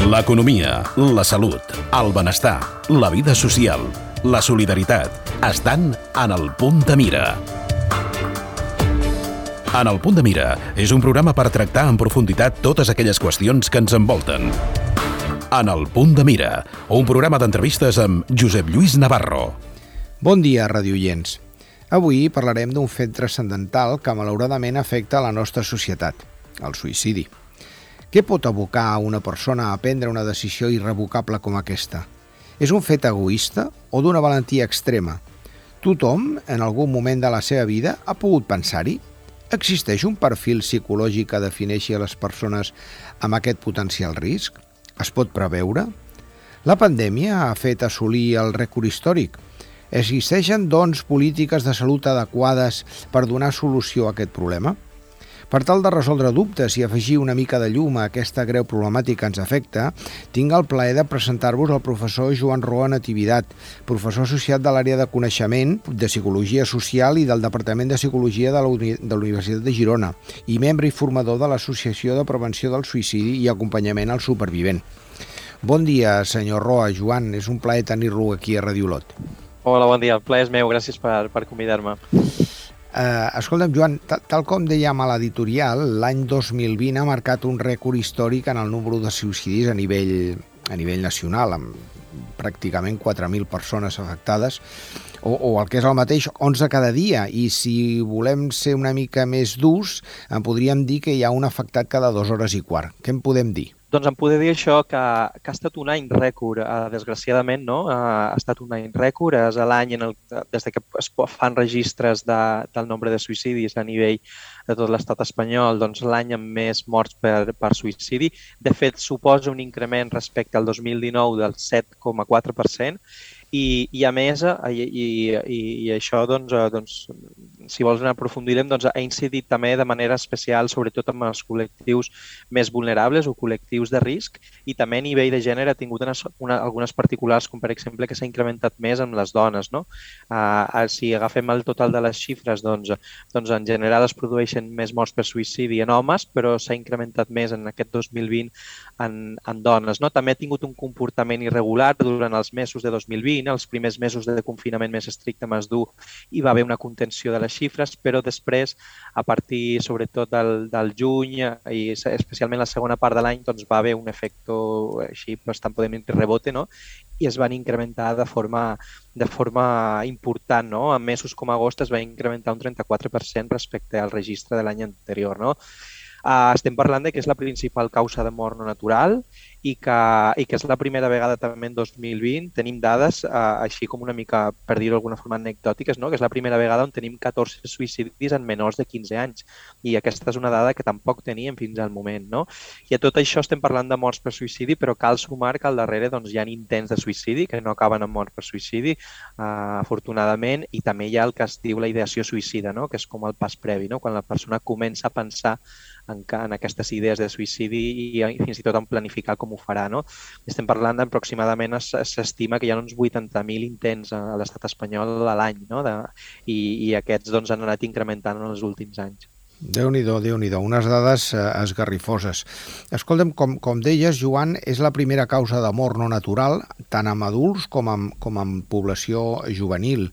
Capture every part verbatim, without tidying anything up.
L'economia, la salut, el benestar, la vida social, la solidaritat, estan en el Punt de Mira. En el Punt de Mira és un programa per tractar en profunditat totes aquelles qüestions que ens envolten. En el Punt de Mira, un programa d'entrevistes amb Josep Lluís Navarro. Bon dia, radioients. Avui parlarem d'un fet transcendental que malauradament afecta a la nostra societat, el suïcidi. Què pot abocar a una persona a prendre una decisió irrevocable com aquesta? És un fet egoista o d'una valentia extrema? Tothom, en algun moment de la seva vida, ha pogut pensar-hi? Existeix un perfil psicològic que defineixi a les persones amb aquest potencial risc? Es pot preveure? La pandèmia ha fet assolir el rècord històric. Existeixen, doncs, polítiques de salut adequades per donar solució a aquest problema? Per tal de resoldre dubtes i afegir una mica de llum a aquesta greu problemàtica que ens afecta, tinc el plaer de presentar-vos el professor Joan Roa Natividad, professor associat de l'àrea de coneixement de Psicologia Social i del Departament de Psicologia de la, Uni- de la Universitat de Girona i membre i formador de l'Associació de Prevenció del Suïcidi i Acompanyament al Supervivent. Bon dia, senyor Roa. Joan, és un plaer tenir-lo aquí a Radio Olot. Hola, bon dia. El plaer és meu. Gràcies per, per convidar-me. Uh, escolta'm, Joan, tal, tal com dèiem a l'editorial, l'any dos mil vint ha marcat un rècord històric en el número de suïcidis a nivell, a nivell nacional, amb pràcticament quatre mil persones afectades, o, o el que és el mateix, onze cada dia, i si volem ser una mica més durs, en podríem dir que hi ha un afectat cada dues hores i quart. Què en podem dir? Doncs em poder dir això, que, que ha estat un any rècord, eh, desgraciadament, no? Eh, ha estat un any rècord, és l'any en el, des que es fan registres de, del nombre de suïcidis a nivell de tot l'estat espanyol, doncs l'any amb més morts per, per suïcidi. De fet, suposa un increment respecte al dos mil dinou del set coma quatre per cent, i, i a més, i, i, i això, doncs, doncs, si vols anar aprofundirem, doncs, ha incidit també de manera especial, sobretot amb els col·lectius més vulnerables o col·lectius de risc, i també a nivell de gènere ha tingut unes, una, algunes particulars, com per exemple que s'ha incrementat més amb les dones. No? Uh, si agafem el total de les xifres, doncs, doncs en general es produeixen més morts per suïcidi en homes, però s'ha incrementat més en aquest dos mil vint en, en dones. No? També ha tingut un comportament irregular durant els mesos de dos mil vint, els primers mesos de confinament més estricte amb es dur, hi va haver una contenció de les xifres, però després, a partir sobretot del, del juny i especialment la segona part de l'any, doncs va haver un efecte així bastant podem dir rebote, no? I es van incrementar de forma, de forma important. No? En mesos com agost es va incrementar un trenta-quatre per cent respecte al registre de l'any anterior. No? Uh, estem parlant de que és la principal causa de mort no natural i que, i que és la primera vegada també en dos mil vint. Tenim dades, uh, així com una mica, per dir-ho d'alguna forma, anecdòtiques, no? Que és la primera vegada on tenim catorze suïcidis en menors de quinze anys. I aquesta és una dada que tampoc teníem fins al moment. No? I a tot això estem parlant de morts per suïcidi, però cal sumar que al darrere doncs, hi ha intents de suïcidi que no acaben amb mort per suïcidi, uh, afortunadament, i també hi ha el que es diu la ideació suïcida, no? Que és com el pas previ, no? Quan la persona comença a pensar en, en aquestes idees de suïcidi i, i fins i tot en planificar com ho farà. No? Estem parlant d'aproximadament, s'estima que hi ha uns vuitanta mil intents a l'estat espanyol a l'any, no? de, i, i aquests doncs, han anat incrementant en els últims anys. Déu-n'hi-do, Déu-n'hi-do, unes dades eh, esgarrifoses. Escolta'm, com, com deies, Joan, és la primera causa de mort no natural, tant amb adults com amb, com amb població juvenil.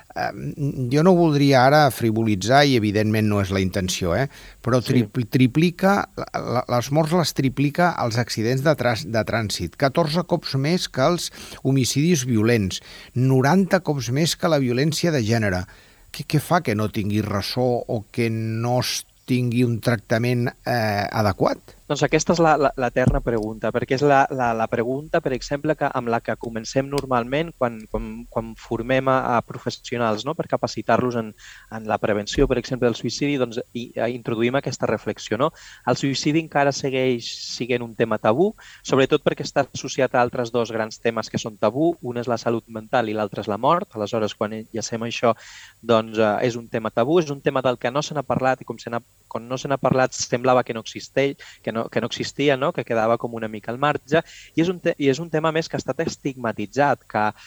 Jo no voldria ara frivolitzar i evidentment no és la intenció, eh? però tri sí. triplica, les morts les triplica els accidents de, de trànsit, catorze cops més que els homicidis violents, noranta cops més que la violència de gènere. Què, què fa que no tingui ressò o que no es tingui un tractament eh, adequat? Doncs aquesta és la, la, l'eterna pregunta, perquè és la, la, la pregunta, per exemple, que, amb la que comencem normalment quan, quan, quan formem a, a professionals, no? Per capacitar-los en, en la prevenció, per exemple, del suïcidi, doncs i, a, introduïm aquesta reflexió. No? El suïcidi encara segueix sent un tema tabú, sobretot perquè està associat a altres dos grans temes que són tabú. Un és la salut mental i l'altre és la mort. Aleshores, quan llacem això, doncs eh, és un tema tabú, és un tema del que no se n'ha parlat i com se n'ha quan no se n'ha parlat semblava que no existeix, que no, que no existia, no? Que quedava com una mica al marge, i és, un te- i és un tema més que ha estat estigmatitzat, que,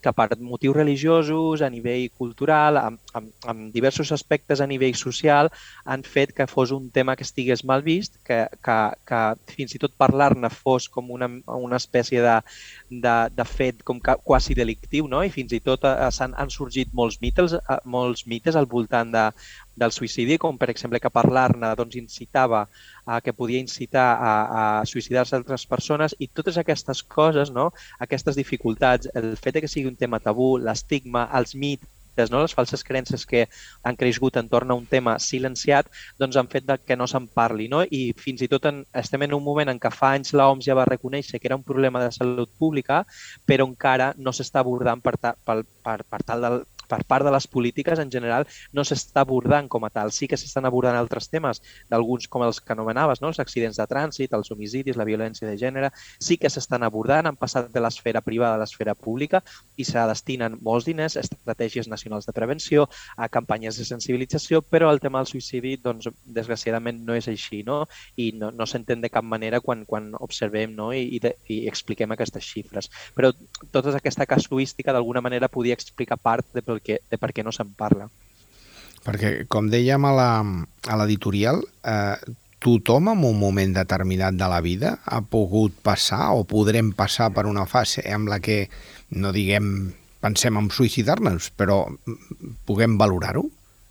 que per motius religiosos, a nivell cultural, amb, amb, amb diversos aspectes a nivell social, han fet que fos un tema que estigués mal vist, que, que, que fins i tot parlar-ne fos com una, una espècie de, de, de fet com que, quasi delictiu, no? I fins i tot eh, han, han sorgit molts mites, eh, molts mites al voltant de, del suïcidi, com per exemple que parlar-ne doncs, incitava, a, que podia incitar a, a suïcidar-se altres persones, i totes aquestes coses, no? Aquestes dificultats, el fet que sigui un tema tabú, l'estigma, els mites, no? Les falses creences que han crescut entorn a un tema silenciat, doncs han fet que no se'n parli, no? I fins i tot en, estem en un moment en què fa anys l'O M S ja va reconèixer que era un problema de salut pública, però encara no s'està abordant per, ta, per, per, per tal del per part de les polítiques en general no s'està abordant com a tal. Sí que s'estan abordant altres temes, d'alguns com els que anomenaves, no? Els accidents de trànsit, els homicidis, la violència de gènere, sí que s'estan abordant, han passat de l'esfera privada a l'esfera pública i se destinen molts diners a estratègies nacionals de prevenció, a campanyes de sensibilització, però el tema del suïcidi, doncs, desgraciadament no és així, no? I no, no s'entén de cap manera quan, quan observem, no? I, i, de, i expliquem aquestes xifres. Però tota aquesta casuística d'alguna manera podia explicar part de Que, de per què no se'n parla. Perquè, com dèiem a l'editorial, eh, tothom en un moment determinat de la vida ha pogut passar o podrem passar per una fase en la que, no diguem, pensem en suïcidar-nos, però puguem valorar-ho?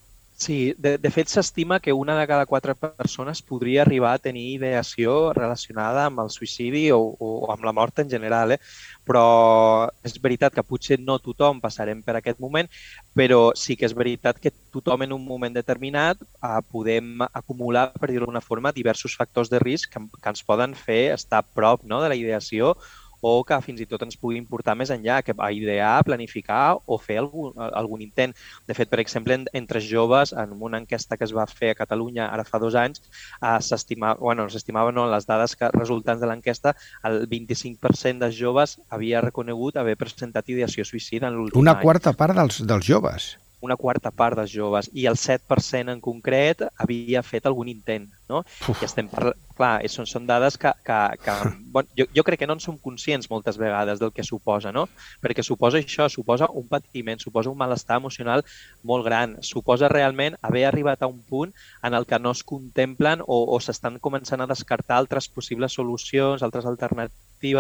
Sí, de, de fet s'estima que una de cada quatre persones podria arribar a tenir ideació relacionada amb el suïcidi o, o amb la mort en general, eh? Però és veritat que potser no tothom passarem per aquest moment, però sí que és veritat que tothom en un moment determinat eh, podem acumular, per dir-ho d'alguna forma, diversos factors de risc que, que ens poden fer estar a prop, no?, de la ideació o que fins i tot ens pugui importar més enllà, que a idear, planificar o fer algun, algun intent. De fet, per exemple, entre joves, en una enquesta que es va fer a Catalunya ara fa dos anys, eh, s'estimava, bueno, s'estimava no, les dades que, resultants de l'enquesta, el vint-i-cinc per cent dels joves havia reconegut haver presentat ideació suïcida en l'últim any. Una quarta part dels, dels joves? Una quarta part dels joves, i el set per cent en concret havia fet algun intent, no? Uf. I estem parlant, clar, són, són dades que, que, que bon, jo, jo crec que no en som conscients moltes vegades del que suposa, no? Perquè suposa això, suposa un patiment, suposa un malestar emocional molt gran, suposa realment haver arribat a un punt en el que no es contemplen o, o s'estan començant a descartar altres possibles solucions, altres alternatives,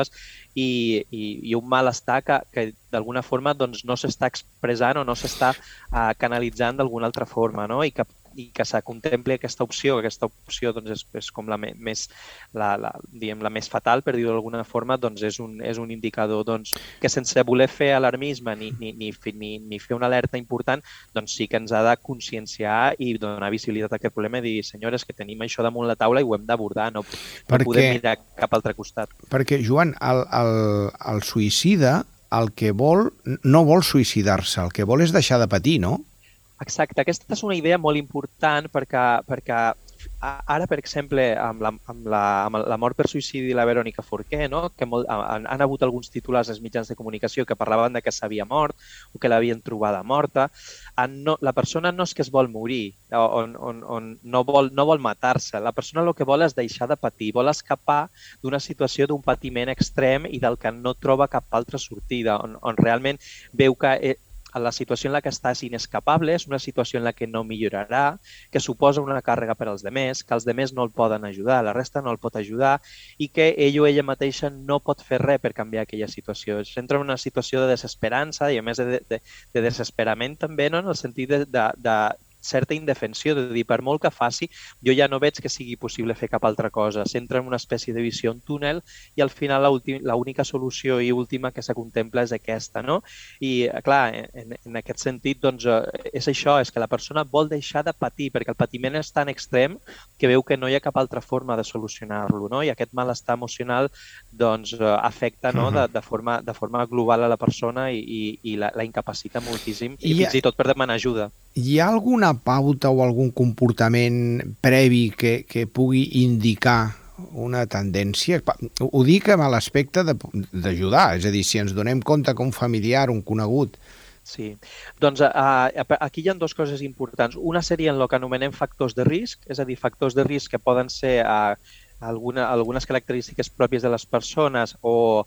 i, i, i un malestar que, que d'alguna forma doncs, no s'està expressant o no s'està uh, canalitzant d'alguna altra forma, no? I que, i que se contempli aquesta opció, aquesta opció doncs, és, és com la més, la, la, diguem, la més fatal, per dir-ho d'alguna forma, doncs és un, és un indicador doncs, que sense voler fer alarmisme ni, ni, ni, ni, ni fer una alerta important, doncs sí que ens ha de conscienciar i donar visibilitat a aquest problema i dir, senyores, que tenim això damunt la taula i ho hem d'abordar, no, no perquè, podem mirar cap altre costat. Perquè, Joan, el, el, el suïcida el que vol, no vol suïcidar-se, el que vol és deixar de patir, no? Exacte, aquesta és una idea molt important perquè, perquè ara, per exemple, amb la, amb la, amb la mort per suïcidi de la Verònica Forqué, no? Que molt, han, han hagut alguns titulars als mitjans de comunicació que parlaven de que s'havia mort o que l'havien trobada morta. No, la persona no és que es vol morir, on, on, on no vol, no vol matar-se. La persona el que vol és deixar de patir, vol escapar d'una situació d'un patiment extrem i del que no troba cap altra sortida, on, on realment veu que la situació en la que està és inescapable, és una situació en la que no millorarà, que suposa una càrrega per als demés, que els demés no el poden ajudar, la resta no el pot ajudar i que ell o ella mateixa no pot fer res per canviar aquella situació. S'entra en una situació de desesperança i a més de, de, de desesperament també, no? En el sentit de, de, de certa indefensió, de dir, per molt que faci, jo ja no veig que sigui possible fer cap altra cosa. S'entra en una espècie de visió en túnel i al final l'única solució i última que se contempla és aquesta, no? I, clar, en, en aquest sentit, doncs, és això, és que la persona vol deixar de patir, perquè el patiment és tan extrem que veu que no hi ha cap altra forma de solucionar-lo, no? I aquest malestar emocional, doncs, afecta, no? de, de, forma, de forma global a la persona i, i, i la, la incapacita moltíssim, i, i fins i tot per demanar ajuda. Hi ha alguna pauta o algun comportament previ que, que pugui indicar una tendència? Ho dic amb l'aspecte d'ajudar, és a dir, si ens donem compte que un familiar, un conegut... Sí, doncs uh, aquí hi ha dues coses importants. Una seria en el que anomenem factors de risc, és a dir, factors de risc que poden ser uh, alguna, algunes característiques pròpies de les persones o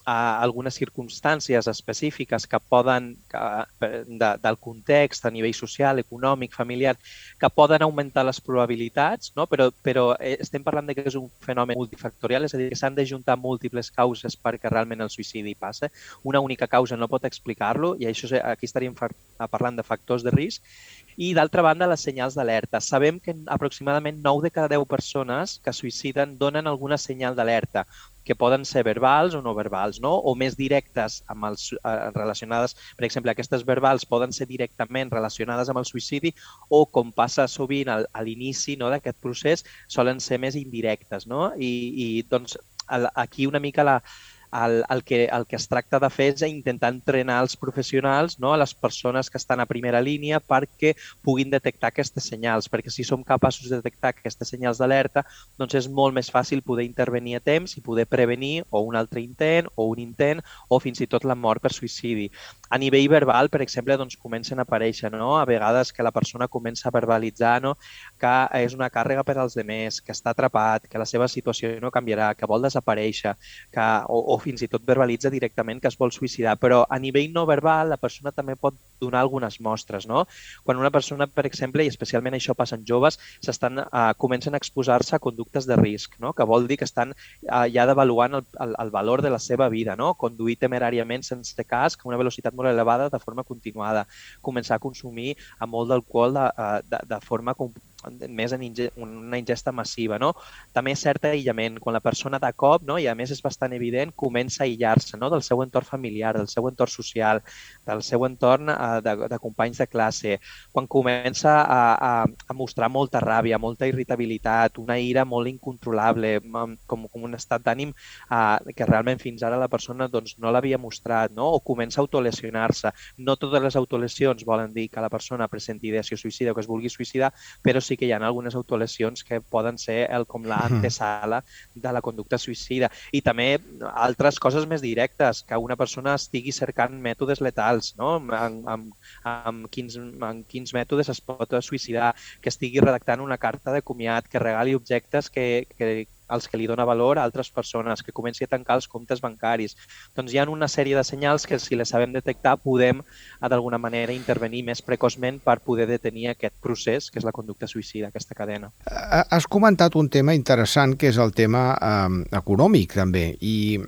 a algunes circumstàncies específiques que poden, que, de, del context a nivell social, econòmic, familiar, que poden augmentar les probabilitats, no? però, però estem parlant de que és un fenomen multifactorial, és a dir, que s'han de juntar múltiples causes perquè realment el suïcidi passa. Una única causa no pot explicar-lo i això, aquí estaríem parlant de factors de risc. I, d'altra banda, les senyals d'alerta. Sabem que aproximadament nou de cada deu persones que suïciden donen alguna senyal d'alerta, que poden ser verbals o no verbals, no? O més directes amb els, eh, relacionades, per exemple, aquestes verbals poden ser directament relacionades amb el suïcidi o, com passa sovint al, a l'inici, no, d'aquest procés, solen ser més indirectes, no? I, i doncs, aquí una mica la... El, el, que, el que es tracta de fer és intentar entrenar els professionals, no? A les persones que estan a primera línia perquè puguin detectar aquestes senyals, perquè si som capaços de detectar aquestes senyals d'alerta, doncs és molt més fàcil poder intervenir a temps i poder prevenir o un altre intent o un intent o fins i tot la mort per suïcidi. A nivell verbal, per exemple, doncs comencen a aparèixer, no? A vegades que la persona comença a verbalitzar, no? Que és una càrrega per als demés, que està atrapat, que la seva situació no canviarà, que vol desaparèixer, que, o, o fins i tot verbalitza directament que es vol suïcidar. Però a nivell no verbal, la persona també pot donar algunes mostres, no? Quan una persona, per exemple, i especialment això passa en joves, s'estan, eh, comencen a exposar-se a conductes de risc, no? Que vol dir que estan eh, ja devaluant el, el, el valor de la seva vida, no? Conduir temeràriament sense casc a una velocitat molt elevada de forma continuada, començar a consumir a molt d'alcohol de, de, de forma més en inge una ingesta massiva, no? També cert aïllament, quan la persona de cop, no? I a més és bastant evident, comença a aïllar-se, no? Del seu entorn familiar, del seu entorn social, del seu entorn eh, de, de companys de classe, quan comença a, a, a mostrar molta ràbia, molta irritabilitat, una ira molt incontrolable, com, com un estat d'ànim eh, que realment fins ara la persona doncs, no l'havia mostrat, no? O comença a autolesionar-se. No totes les autolesions volen dir que la persona presenti ideació suïcida o que es vulgui suïcidar, però sí que hi ha algunes autolesions que poden ser el, com l'antesala de la conducta suïcida. I també altres coses més directes, que una persona estigui cercant mètodes letals, no? En, en, en, quins, en quins mètodes es pot suïcidar, que estigui redactant una carta de comiat, que regali objectes que, que als que li dona valor a altres persones, que comenci a tancar els comptes bancaris. Doncs hi ha una sèrie de senyals que, si les sabem detectar, podem d'alguna manera intervenir més precoçment per poder detenir aquest procés, que és la conducta suïcida, aquesta cadena. Has comentat un tema interessant, que és el tema eh, econòmic, també, i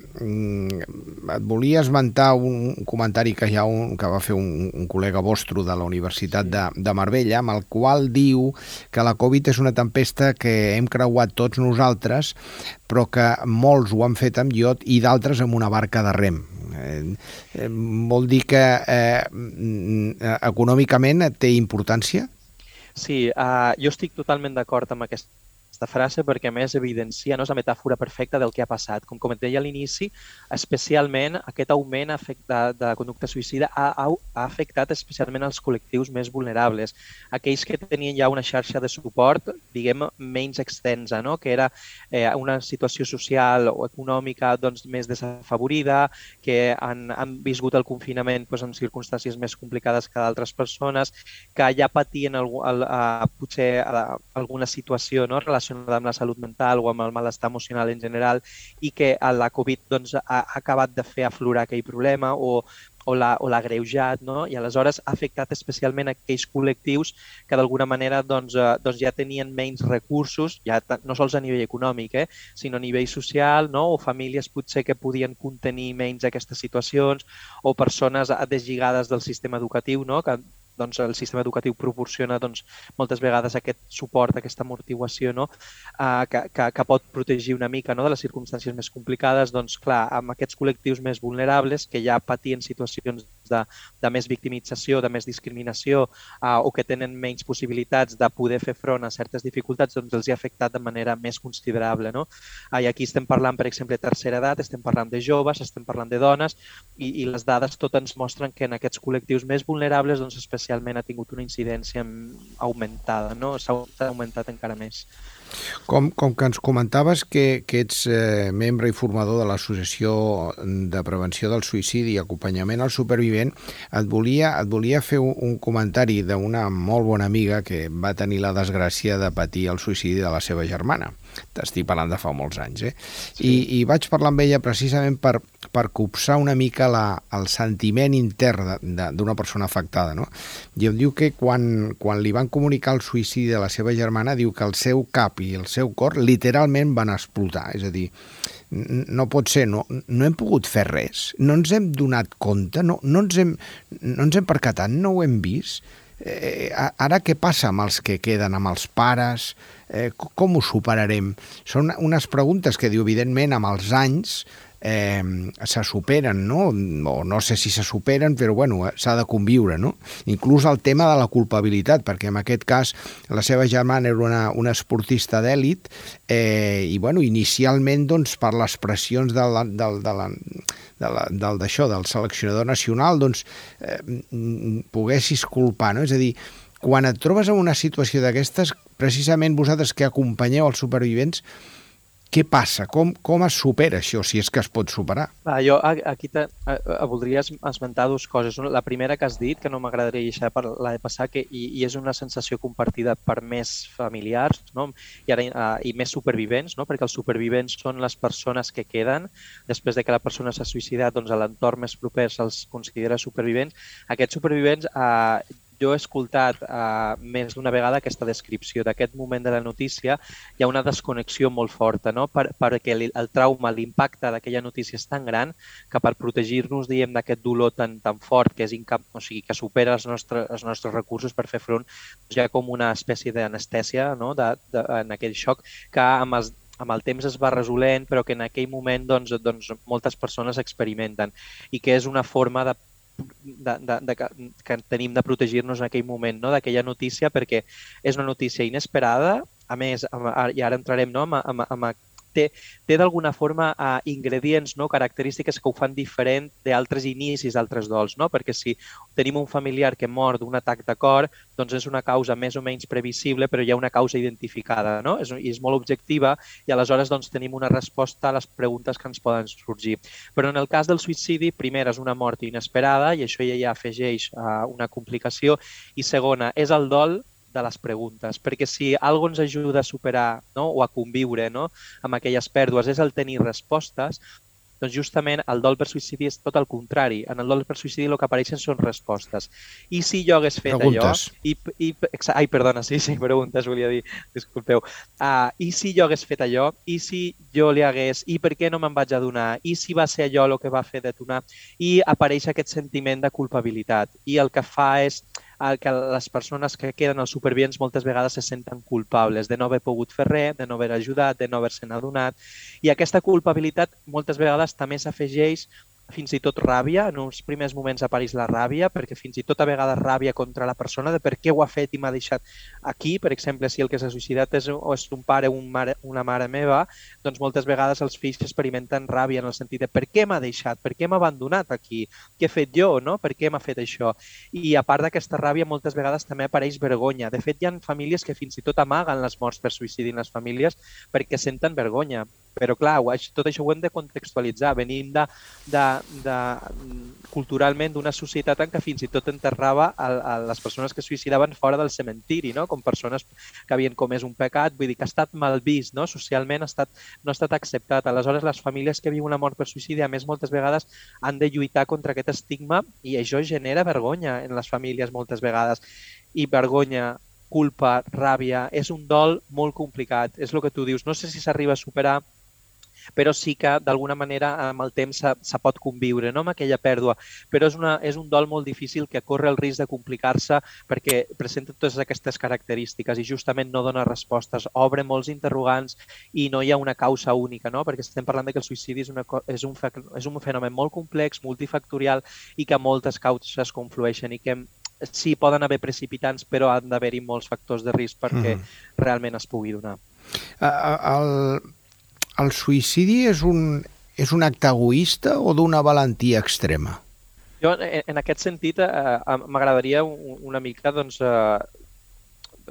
mm, et volia esmentar un comentari que, hi ha un, que va fer un, un col·lega vostre de la Universitat de, de Marbella, amb el qual diu que la Covid és una tempesta que hem creuat tots nosaltres, però que molts ho han fet amb iot i d'altres amb una barca de rem. Eh, eh, vol dir que eh, econòmicament té importància? Sí, uh, jo estic totalment d'acord amb aquesta frase perquè a més evidencia, no, és la metàfora perfecta del que ha passat. Com com et deia a l'inici, especialment aquest augment de, de conducta suïcida ha, ha, ha afectat especialment els col·lectius més vulnerables, aquells que tenien ja una xarxa de suport, diguem, menys extensa, no? Que era eh, una situació social o econòmica doncs, més desafavorida, que han, han viscut el confinament doncs, en circumstàncies més complicades que d'altres persones, que ja patien el, el, el, potser alguna situació, no? Relacionada amb la salut mental o amb el malestar emocional en general, i que la Covid doncs, ha acabat de fer aflorar aquell problema o, o l'ha agreujat, no? I aleshores ha afectat especialment aquells col·lectius que d'alguna manera doncs, eh, doncs ja tenien menys recursos, ja no sols a nivell econòmic, eh, sinó a nivell social, no? O famílies potser que podien contenir menys aquestes situacions, o persones deslligades del sistema educatiu, no? Que doncs el sistema educatiu proporciona doncs, moltes vegades aquest suport, aquesta amortiguació, no? uh, que, que, que pot protegir una mica, no? De les circumstàncies més complicades. Doncs clar, amb aquests col·lectius més vulnerables que ja patien situacions de, de més victimització, de més discriminació uh, o que tenen menys possibilitats de poder fer front a certes dificultats, doncs els hi ha afectat de manera més considerable, no? Uh, I aquí estem parlant, per exemple, de tercera edat, estem parlant de joves, estem parlant de dones i, i les dades totes ens mostren que en aquests col·lectius més vulnerables doncs, especialment ha tingut una incidència augmentada, no? S'ha augmentat encara més. Com, com que ens comentaves que, que ets eh, membre i formador de l'Associació de Prevenció del Suïcidi i Acompanyament al Supervivent, et volia, et volia fer un, un comentari d'una molt bona amiga que va tenir la desgràcia de patir el suïcidi de la seva germana. T'estic parlant de fa molts anys, eh? Sí. I, I vaig parlar amb ella precisament per, per copsar una mica la, el sentiment intern d'una persona afectada, no? I em diu que quan, quan li van comunicar el suïcidi de la seva germana, diu que el seu cap i el seu cor literalment van explotar. És a dir, no pot ser, no, no hem pogut fer res, no ens hem donat compte, no, no, ens, hem, no ens hem percatat, no ho hem vist. Eh, ara què passa amb els que queden, amb els pares? Eh, com ho superarem? Són unes preguntes que diu, evidentment, amb els anys eh, se superen, no? O no sé si se superen, però bueno, s'ha de conviure, no? Inclús el tema de la culpabilitat, perquè en aquest cas la seva germana era una, una esportista d'èlit eh, i bueno, inicialment doncs, per les pressions del, del, de la, de la, del, d'això, del seleccionador nacional, doncs eh, poguessis culpar, no? És a dir, quan et trobes en una situació d'aquestes, precisament vosaltres que acompanyeu els supervivents, què passa? Com, com es supera això, si és que es pot superar? Ah, jo aquí te, a, a, voldria esmentar dues coses. La primera que has dit, que no m'agradaria deixar per la de passar, que, i, i és una sensació compartida per més familiars, no? I, ara, uh, i més supervivents, no? Perquè els supervivents són les persones que queden després de que la persona s'ha suïcidat, doncs a l'entorn més proper se'ls considera supervivents. Aquests supervivents uh, jo he escoltat uh, més d'una vegada aquesta descripció d'aquest moment de la notícia. Hi ha una desconnexió molt forta, no? Per, perquè el trauma, l'impacte d'aquella notícia és tan gran que per protegir-nos, diguem, d'aquest dolor tan, tan fort que és incap... o sigui, que supera els nostres, els nostres recursos per fer front, doncs hi ha com una espècie d'anestèsia, no? de, de, en aquell xoc que amb els amb el temps es va resolent, però que en aquell moment doncs, doncs, moltes persones experimenten i que és una forma de De, de, de, que tenim de protegir-nos en aquell moment, no? D'aquella notícia, perquè és una notícia inesperada, a més, i ara entrarem, no? amb, amb, amb té, té d'alguna forma uh, ingredients, no? Característiques que ho fan diferent d'altres inicis, d'altres dols, no? Perquè si tenim un familiar que mor d'un atac de cor, doncs és una causa més o menys previsible, però hi ha una causa identificada, no? És, i és molt objectiva i aleshores doncs, tenim una resposta a les preguntes que ens poden sorgir. Però en el cas del suïcidi, primer, és una mort inesperada i això ja, ja afegeix uh, una complicació, i segona, és el dol de les preguntes, perquè si alguna cosa ens ajuda a superar, no? O a conviure, no? Amb aquelles pèrdues és el tenir respostes, doncs justament el dol per suïcidi és tot el contrari. En el dol per suïcidi el que apareixen són respostes. I si jo hagués fet preguntes. allò... I, i, ai, perdona, sí, sí, preguntes, volia dir, disculpeu. Uh, I si jo hagués fet allò? I si jo li hagués... I per què no me'n vaig adonar? I si va ser allò el que va fer detonar? I apareix aquest sentiment de culpabilitat. I el que fa és que les persones que queden als supervivents moltes vegades se senten culpables de no haver pogut fer res, de no haver ajudat, de no haver-se'n adonat. I aquesta culpabilitat moltes vegades també s'afegeix fins i tot ràbia. En uns primers moments apareix la ràbia, perquè fins i tot a vegades ràbia contra la persona de per què ho ha fet i m'ha deixat aquí. Per exemple, si el que s'ha suïcidat és, és un pare o un mare, una mare meva, doncs moltes vegades els fills experimenten ràbia en el sentit de per què m'ha deixat, per què m'ha abandonat aquí, què he fet jo, no? Per què m'ha fet això? I a part d'aquesta ràbia, moltes vegades també apareix vergonya. De fet, hi ha famílies que fins i tot amaguen les morts per suïcidi en les famílies perquè senten vergonya. Però clar, tot això ho hem de contextualitzar. Venim de, de, de, culturalment d'una societat en què fins i tot enterrava a, a les persones que es suïcidaven fora del cementiri, no? Com persones que havien comès un pecat, vull dir que ha estat mal vist, no? Socialment ha estat, no ha estat acceptat. Aleshores, les famílies que viuen una mort per suïcidi, a més, moltes vegades han de lluitar contra aquest estigma i això genera vergonya en les famílies moltes vegades. I vergonya, culpa, ràbia, és un dol molt complicat. És el que tu dius. No sé si s'arriba a superar, però sí que d'alguna manera amb el temps se, se pot conviure, no? Amb aquella pèrdua. Però és, una, és un dol molt difícil que corre el risc de complicar-se perquè presenta totes aquestes característiques i justament no dona respostes, obre molts interrogants i no hi ha una causa única, no? Perquè estem parlant de que el suïcidi és, una, és, un, és un fenomen molt complex, multifactorial i que moltes causes conflueixen i que sí, poden haver precipitants, però han d'haver-hi molts factors de risc perquè mm. realment es pugui donar. El... El suïcidi és un, és un acte egoista o d'una valentia extrema? Jo, en aquest sentit, eh, m'agradaria una mica doncs, eh,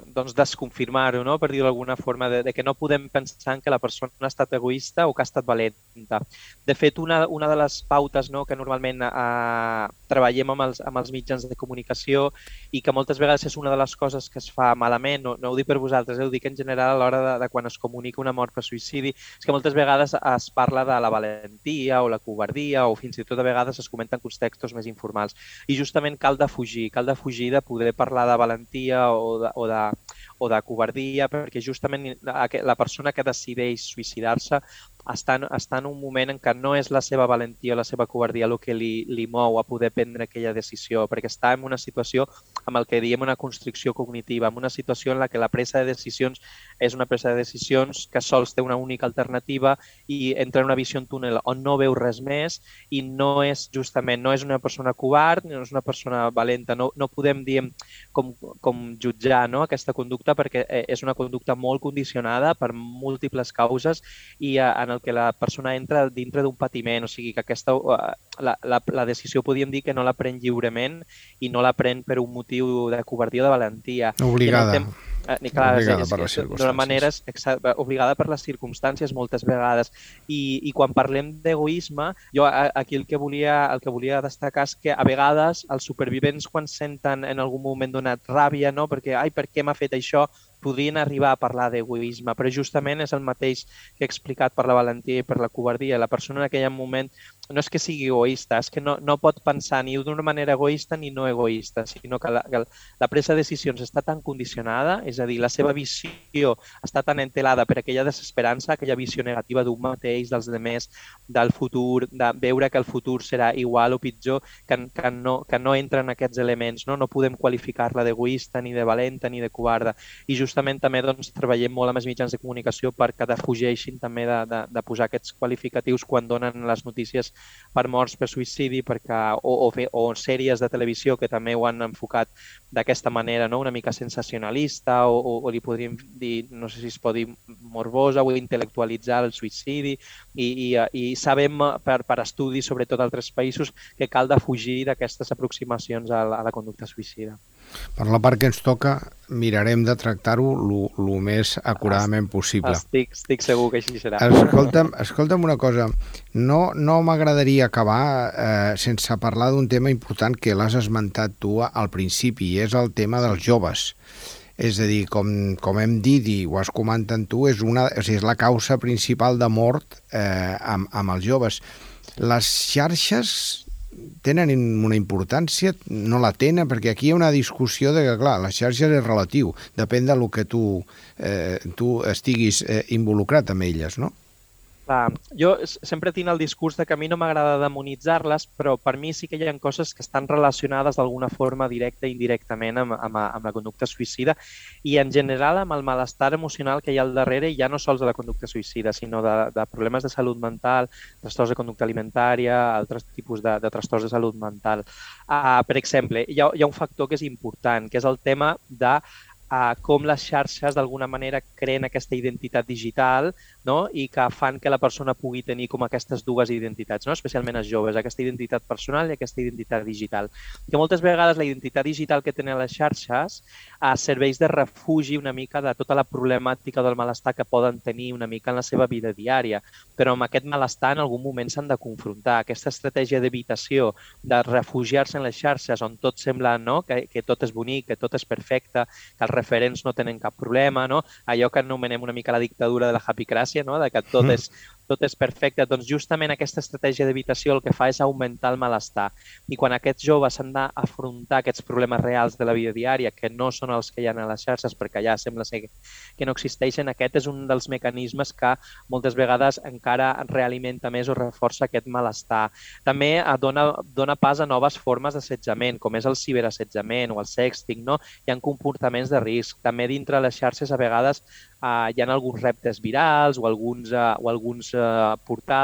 doncs desconfirmar-ho, no? Per dir-ho d'alguna forma, de, de que no podem pensar que la persona ha estat egoista o que ha estat valenta. De fet, una, una de les pautes, no, que normalment eh, treballem amb els, amb els mitjans de comunicació i que moltes vegades és una de les coses que es fa malament, no, no ho dic per vosaltres, eh, ho dic en general a l'hora de, de quan es comunica una mort per suïcidi, és que moltes vegades es parla de la valentia o la covardia o fins i tot a vegades es comenten contextos més informals. I justament cal defugir, cal defugir de poder parlar de valentia o de, o de, o de covardia, perquè justament la persona que decideix suïcidar-se està, està en un moment en què no és la seva valentia o la seva covardia el que li, li mou a poder prendre aquella decisió, perquè està en una situació amb el que diem una constricció cognitiva, en una situació en la que la presa de decisions és una presa de decisions que sols té una única alternativa i entra en una visió en túnel on no veu res més i no és justament, no és una persona covard, no és una persona valenta, no, no podem dir com, com jutjar, no, aquesta conducta perquè és una conducta molt condicionada per múltiples causes i en el que la persona entra dintre d'un patiment, o sigui que aquesta, la, la, la decisió podríem dir que no la pren lliurement i no la pren per un motiu de covardia o de valentia. Obligada. Tem... Ni clar, obligada és, per les circumstàncies. D'una manera exacte, obligada per les circumstàncies moltes vegades. I, i quan parlem d'egoisme, jo aquí el que, volia, el que volia destacar és que a vegades els supervivents quan senten en algun moment donat ràbia, no? Perquè, ai, per què m'ha fet això? Podrien arribar a parlar d'egoisme, però justament és el mateix que he explicat per la valentia i per la covardia. La persona en aquell moment no és que sigui egoista, és que no, no pot pensar ni d'una manera egoista ni no egoista, sinó que la, que la presa de decisions està tan condicionada, és a dir, la seva visió està tan entelada per aquella desesperança, aquella visió negativa d'un mateix, dels demés, del futur, de veure que el futur serà igual o pitjor, que, que, no, que no entren aquests elements, no, no podem qualificar-la d'egoista, ni de valenta, ni de covarda. I justament també doncs, treballem molt amb els mitjans de comunicació perquè defugeixin també de, de, de posar aquests qualificatius quan donen les notícies per morts per suïcidi perquè, o, o, o sèries de televisió que també ho han enfocat d'aquesta manera, no? Una mica sensacionalista o, o, o li podríem dir, no sé si es pot dir morbosa o intel·lectualitzar el suïcidi i, i, i sabem per, per estudis, sobretot a altres països, que cal defugir d'aquestes aproximacions a la, a la conducta suïcida. Per la part que ens toca, mirarem de tractar-ho el més acuradament possible. Estic, estic segur que així serà. Escolta'm, escolta'm una cosa, no, no m'agradaria acabar eh, sense parlar d'un tema important que l'has esmentat tu al principi, i és el tema dels joves. És a dir, com, com hem dit i ho has comentat tu, és, una, o sigui, és la causa principal de mort eh, amb, amb els joves. Les xarxes tenen una importància, no la tenen, perquè aquí hi ha una discussió de que, clar, les xarxes és relatiu, depèn del que tu, eh, tu estiguis eh, involucrat amb elles, no? Clar, jo sempre tinc el discurs de que a mi no m'agrada demonitzar-les, però per mi sí que hi ha coses que estan relacionades d'alguna forma directa i indirectament amb, amb, amb la conducta suïcida i en general amb el malestar emocional que hi ha al darrere, ja no sols de la conducta suïcida, sinó de, de problemes de salut mental, trastorns de conducta alimentària, altres tipus de, de trastorns de salut mental. Uh, per exemple, hi ha, hi ha un factor que és important, que és el tema de Uh, com les xarxes d'alguna manera creen aquesta identitat digital, no? I que fan que la persona pugui tenir com aquestes dues identitats, no? Especialment els joves, aquesta identitat personal i aquesta identitat digital. Que moltes vegades la identitat digital que tenen les xarxes uh, serveix de refugi una mica de tota la problemàtica del malestar que poden tenir una mica en la seva vida diària, però amb aquest malestar en algun moment s'han de confrontar. Aquesta estratègia d'evitació, de refugiar-se en les xarxes on tot sembla, no? que, que tot és bonic, que tot és perfecte, que els referents no tenen cap problema, no? Allò que anomenem una mica la dictadura de la happycràcia, no? De que tot és, tot és perfecte. Doncs justament aquesta estratègia d'evitació el que fa és augmentar el malestar. I quan aquests joves s'han d'afrontar aquests problemes reals de la vida diària, que no són els que hi ha a les xarxes, perquè ja sembla ser que no existeixen, aquest és un dels mecanismes que moltes vegades encara realimenta més o reforça aquest malestar. També dona, dona pas a noves formes d'assetjament, com és el ciberassetjament o el sexting, no? Hi ha comportaments de risc. També dintre les xarxes a vegades uh, hi ha alguns reptes virals o alguns, uh, o alguns uh, portals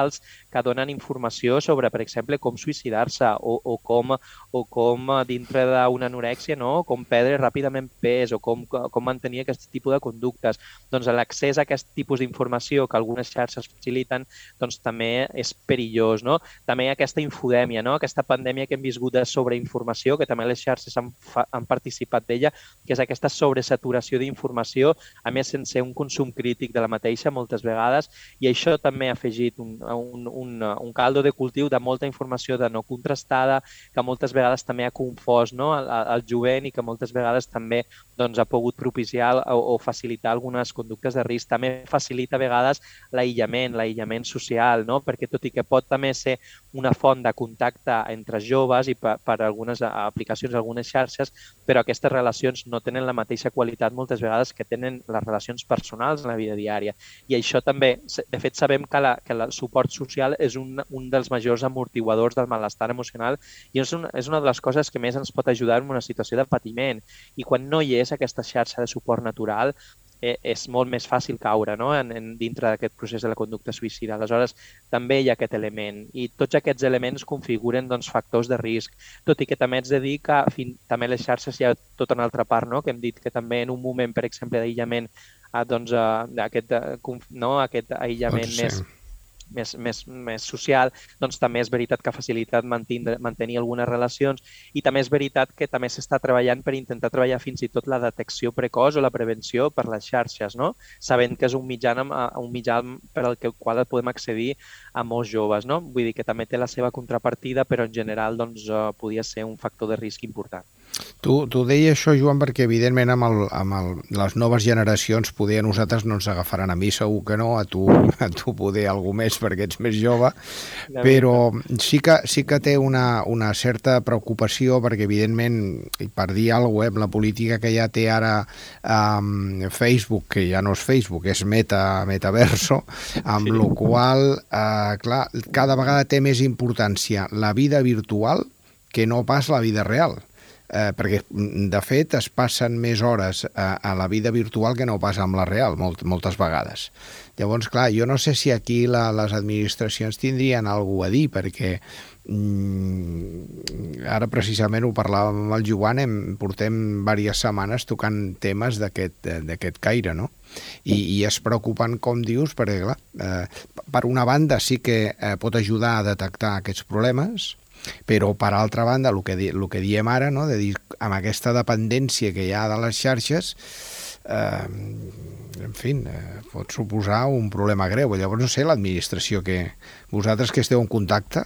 que donen informació sobre, per exemple, com suïcidar-se o, o, com, o com dintre d'una anorèxia, no? Com perdre ràpidament pes o com, com mantenir aquest tipus de conductes. Doncs l'accés a aquest tipus d'informació que algunes xarxes faciliten doncs, també és perillós. No? També aquesta infodèmia, no? Aquesta pandèmia que hem viscut de sobreinformació, que també les xarxes han, han participat d'ella, que és aquesta sobresaturació d'informació, a més sense un consum crític de la mateixa moltes vegades, i això també ha afegit un, un, un, un caldo de cultiu de molta informació de no contrastada, que moltes vegades també ha confós, no? el, el jovent i que moltes vegades també doncs, ha pogut propiciar o, o facilitar algunes conductes de risc. També facilita a vegades l'aïllament, l'aïllament social, no? Perquè tot i que pot també ser una font de contacte entre joves i per, per algunes aplicacions, algunes xarxes, però aquestes relacions no tenen la mateixa qualitat moltes vegades que tenen les relacions personals en la vida diària. I això també, de fet, sabem que, la, que el suport social és un, un dels majors amortiguadors del malestar emocional i és, un, és una de les coses que més ens pot ajudar en una situació de patiment. I quan no hi és aquesta xarxa de suport natural, és molt més fàcil caure, no? en, en, dintre d'aquest procés de la conducta suïcida. Aleshores, també hi ha aquest element. I tots aquests elements configuren doncs, factors de risc. Tot i que també ets de dir que fin, també les xarxes hi ha tota una altra part, no? Que hem dit que també en un moment, per exemple, d'aïllament, eh, doncs, eh, aquest, eh, no? aquest aïllament doncs sí. més... Més, més, més social, doncs també és veritat que ha facilitat mantenir, mantenir algunes relacions i també és veritat que també s'està treballant per intentar treballar fins i tot la detecció precoç o la prevenció per les xarxes, no? Sabent que és un mitjà, un mitjà per al qual podem accedir a molts joves. No? Vull dir que també té la seva contrapartida, però en general doncs, uh, podia ser un factor de risc important. Tu, tu deia això, Joan, perquè evidentment amb, el, amb el, les noves generacions poder a nosaltres no ens agafaran, a mi segur que no, a tu, a tu poder algú més perquè ets més jove, però sí que, sí que té una, una certa preocupació perquè evidentment, per dir alguna cosa, eh, la política que ja té ara um, Facebook, que ja no és Facebook, és meta, metaverso, amb sí. la qual eh, clar, cada vegada té més importància la vida virtual que no pas la vida real. Eh, perquè, de fet, es passen més hores a, a la vida virtual que no pas amb la real, molt, moltes vegades. Llavors, clar, jo no sé si aquí la, les administracions tindrien alguna a dir, perquè mm, ara precisament ho parlàvem amb el Joan, hem, portem diverses setmanes tocant temes d'aquest caire, no? I, i és preocupant, com dius, perquè, clar, eh, per una banda sí que eh, pot ajudar a detectar aquests problemes, però per altra banda, el que, el que diem ara, no? De dir, amb aquesta dependència que hi ha de les xarxes, eh, en fi, eh, pot suposar un problema greu. Llavors, no sé, l'administració, que vosaltres que esteu en contacte...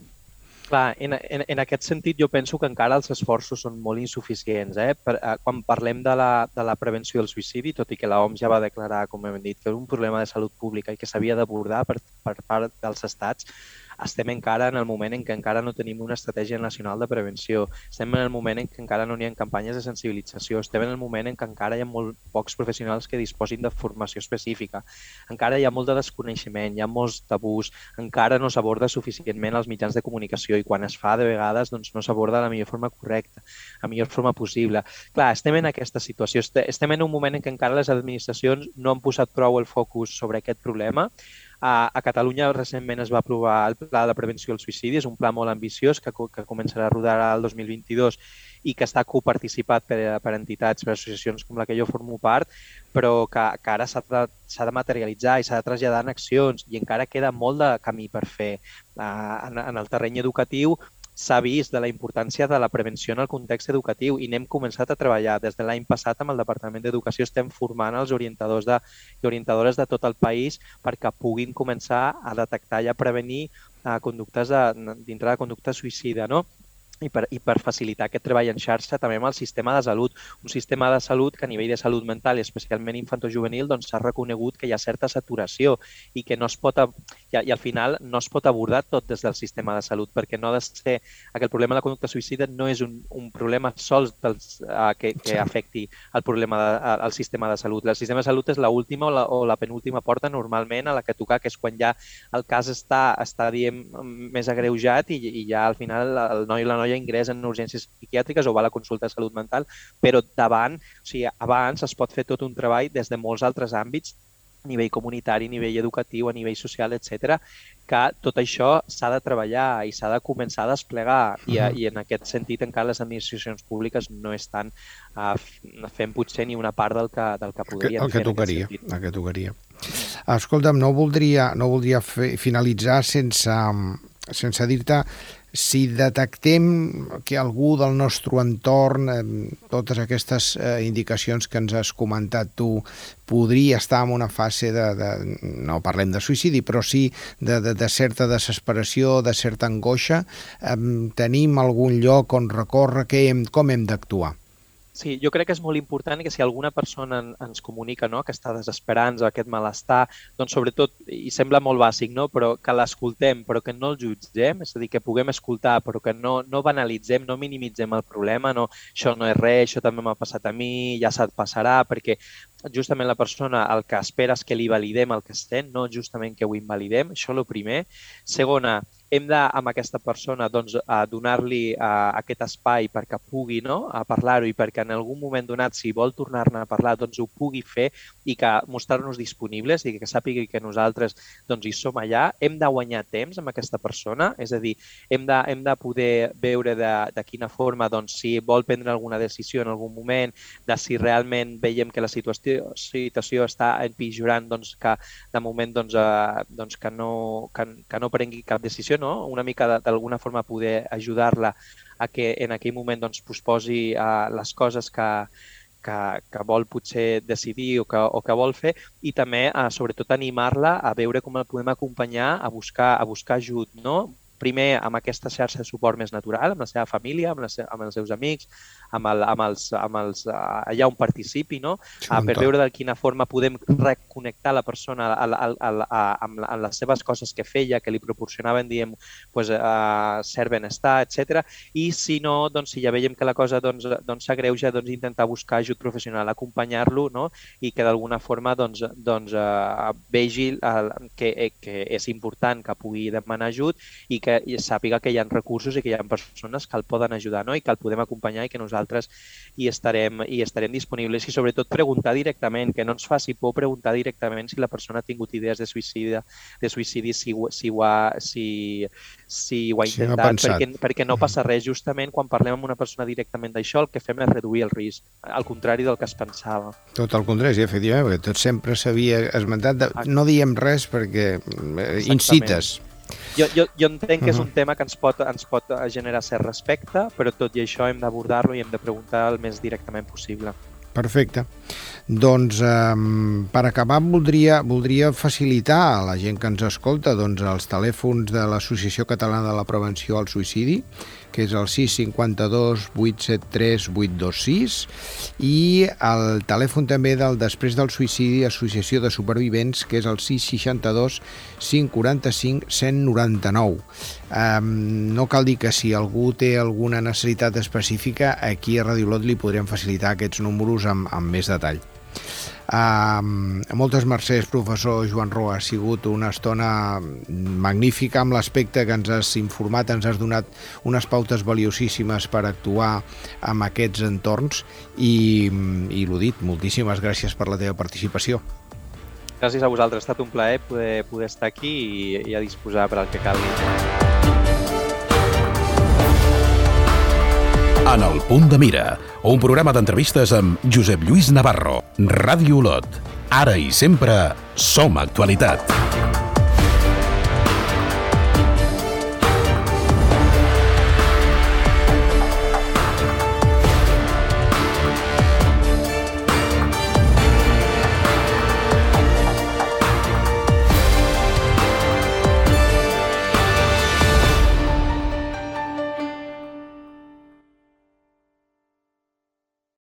Clar, en, en, en aquest sentit jo penso que encara els esforços són molt insuficients. Eh? Per, eh, quan parlem de la, de la prevenció del suïcidi, tot i que l'O M S ja va declarar, com hem dit, que era un problema de salut pública i que s'havia d'abordar per, per part dels estats, estem encara en el moment en què encara no tenim una estratègia nacional de prevenció. Estem en el moment en què encara no hi ha campanyes de sensibilització. Estem en el moment en què encara hi ha molt pocs professionals que disposin de formació específica. Encara hi ha molt de desconeixement, hi ha molts tabús, encara no s'aborda suficientment els mitjans de comunicació i quan es fa, de vegades, doncs, no s'aborda de la millor forma correcta, la millor forma possible. Clar, estem en aquesta situació. Estem en un moment en què encara les administracions no han posat prou el focus sobre aquest problema. A, a Catalunya recentment es va aprovar el Pla de Prevenció del Suïcidi, és un pla molt ambiciós que, que començarà a rodar el dos mil vint-i-dos i que està coparticipat per, per entitats, per associacions com la que jo formo part, però que, que ara s'ha de, s'ha de materialitzar i s'ha de traslladar en accions i encara queda molt de camí per fer. Uh, en, en el terreny educatiu s'ha vist de la importància de la prevenció en el context educatiu i n'hem començat a treballar. Des de l'any passat amb el Departament d'Educació estem formant els orientadors de, i orientadores de tot el país perquè puguin començar a detectar i a prevenir uh, conductes de, dintre de conducta suïcida, no? I per, i per facilitar aquest treball en xarxa també amb el sistema de salut. Un sistema de salut que a nivell de salut mental i especialment infantojuvenil doncs s'ha reconegut que hi ha certa saturació i que no es pot, i, i al final no es pot abordar tot des del sistema de salut perquè no ha de ser, que el problema de la conducta suïcida no és un, un problema sols dels, uh, que, que afecti el problema de, uh, el sistema de salut. El sistema de salut és l'última o, la, o la penúltima porta normalment a la que tocar, que és quan ja el cas està, està diem, més agreujat i, i ja al final el noi i la noia ingrés en urgències psiquiàtriques o va a la consulta de salut mental, però davant, o sigui, abans es pot fer tot un treball des de molts altres àmbits a nivell comunitari, a nivell educatiu, a nivell social, etcètera, que tot això s'ha de treballar i s'ha de començar a desplegar i, uh -huh. i en aquest sentit encara les administracions públiques no estan uh, fent potser ni una part del que, del que podrien el que fer tocaria, en aquest sentit. El que tocaria. Escolta'm, no voldria, no voldria fer, finalitzar sense, sense dir-te si detectem que algú del nostre entorn, eh, totes aquestes eh, indicacions que ens has comentat tu, podria estar en una fase de, de no parlem de suïcidi, però sí de, de, de certa desesperació, de certa angoixa, eh, tenim algun lloc on recórrer, que hem, com hem d'actuar? Sí, jo crec que és molt important que si alguna persona ens comunica, no?, que està desesperant, aquest malestar, doncs sobretot, i sembla molt bàsic, no?, però que l'escoltem, però que no el jutgem, és a dir, que puguem escoltar, però que no, no banalitzem, no minimitzem el problema, no, això no és res, això també m'ha passat a mi, ja se't passarà, perquè justament la persona el que espera és que li validem el que sent, no justament que ho invalidem, això és el primer. Segona, hem de, amb aquesta persona, doncs, a donar-li a, aquest espai perquè pugui, no?, a parlar-ho i perquè en algun moment donat, si vol tornar-ne a parlar, doncs ho pugui fer i que mostrar-nos disponibles i que sàpigui que nosaltres doncs, hi som allà. Hem de guanyar temps amb aquesta persona, és a dir, hem de, hem de poder veure de, de quina forma, doncs, si vol prendre alguna decisió en algun moment, de si realment veiem que la situació, situació està empitjorant, doncs, que de moment doncs, eh, doncs, que, no, que, que no prengui cap decisió, no? Una mica d'alguna forma poder ajudar-la a que en aquell moment doncs, posposi uh, les coses que, que, que vol potser decidir o que, o que vol fer i també uh, sobretot animar-la a veure com la podem acompanyar a buscar, a buscar ajut, no? Primer amb aquesta xarxa de suport més natural, amb la seva família, amb, la seva, amb els seus amics, amb, el, amb, els, amb els, uh, allà on participi, no? Uh, per veure de quina forma podem reconnectar la persona a, a, a, a, amb, amb les seves coses que feia, que li proporcionaven, diem, pues, uh, cert benestar, etcètera. I si no, doncs, si ja veiem que la cosa doncs, doncs, s'agreuja, doncs, intentar buscar ajut professional, acompanyar-lo, no? I que d'alguna forma doncs, doncs, uh, vegi uh, que, que és important que pugui demanar ajut i que que sàpiga que hi ha recursos i que hi ha persones que el poden ajudar, no? I que el podem acompanyar i que nosaltres hi estarem, hi estarem disponibles i sobretot preguntar directament, que no ens faci por preguntar directament si la persona ha tingut idees de suïcidi, de suïcidi si, si, ho, ha, si, si ho ha intentat, sí, perquè, perquè no passa res. Justament quan parlem amb una persona directament d'això, el que fem és reduir el risc, al contrari del que es pensava. Tot el contrari, efectivament, perquè tot sempre s'havia esmentat, de, no diem res perquè incites. Jo, jo, jo entenc que és un tema que ens pot, ens pot generar cert respecte, però tot i això hem d'abordar-lo i hem de preguntar el més directament possible. Perfecte. Doncs eh, per acabar voldria, voldria facilitar a la gent que ens escolta doncs, els telèfons de l'Associació Catalana de la Prevenció al Suïcidi, que és el sis cinquanta-dos vuit set tres vuit dos sis, i el telèfon també del Després del Suïcidi Associació de Supervivents, que és el sis seixanta-dos cinc quaranta-cinc cent noranta-nou. Um, no cal dir que si algú té alguna necessitat específica, aquí a Radio Lot li podrem facilitar aquests números amb, amb més detall. Uh, moltes mercès, professor Joan Roa, ha sigut una estona magnífica amb l'aspecte que ens has informat, ens has donat unes pautes valiosíssimes per actuar en aquests entorns i, i l'ho dit, moltíssimes gràcies per la teva participació. Gràcies a vosaltres, ha estat un plaer poder, poder estar aquí i, i a disposar per al que calgui. En el Punt de Mira, un programa d'entrevistes amb Josep Lluís Navarro. Ràdio Olot. Ara i sempre som actualitat.